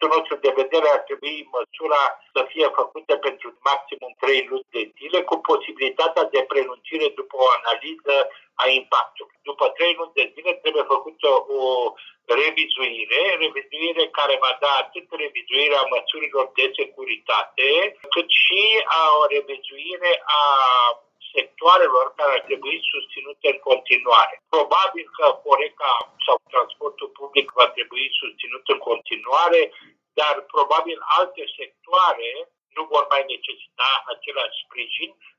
punctul nostru de vedere, ar trebui măsura să fie făcută pentru maximum 3 luni de zile, cu posibilitatea de prelungire după o analiză a impactului. După 3 luni de zile trebuie făcută o revizuire care va da atât revizuirea măsurilor de securitate, cât și o revizuire a sectoarelor care ar trebui susținute în continuare. Probabil că Horeca sau transportul public va trebui susținut în continuare, dar probabil alte sectoare nu vor mai necesita același sprijin,